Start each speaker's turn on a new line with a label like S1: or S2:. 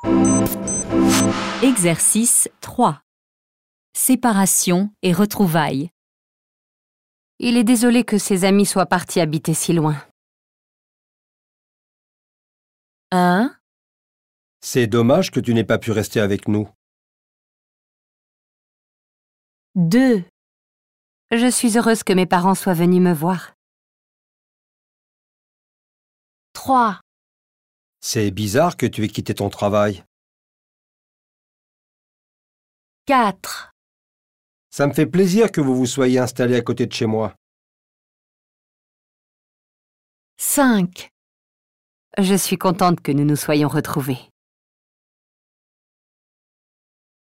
S1: Exercice 3. Séparation et retrouvailles.
S2: Il est désolé que ses amis soient partis habiter si loin.
S1: 1,
S3: C'est dommage que tu n'aies pas pu rester avec nous.
S1: 2,
S2: Je suis heureuse que mes parents soient venus me voir.
S1: 3,
S3: C'est bizarre que tu aies quitté ton travail.
S1: 4,
S3: Ça me fait plaisir que vous vous soyez installé à côté de chez moi.
S1: 5.
S2: Je suis contente que nous nous soyons retrouvés.